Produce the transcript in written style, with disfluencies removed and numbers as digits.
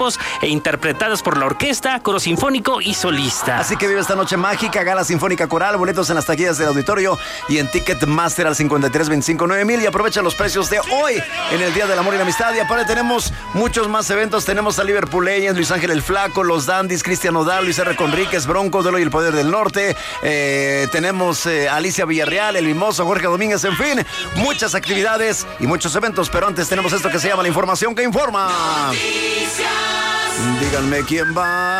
grupos e interpretadas por la orquesta, coro sinfónico y solista. Así que vive esta noche mágica, gala sinfónica coral, boletos en las taquillas del auditorio y en Ticketmaster al 5325-9000. Y aprovecha los precios de hoy en el Día del Amor y la Amistad. Y aparte tenemos muchos más eventos. Tenemos a Liverpool Legends, Luis Ángel el Flaco, Los Dandys, Cristian Nodal, Luis R. Conríquez, Bronco, Dolo y el Poder del Norte. Tenemos Alicia Villarreal, El Mimoso, Jorge Domínguez, en fin, muchas actividades y muchos eventos. Pero antes tenemos esto que se llama la información que informa. Díganme quién va.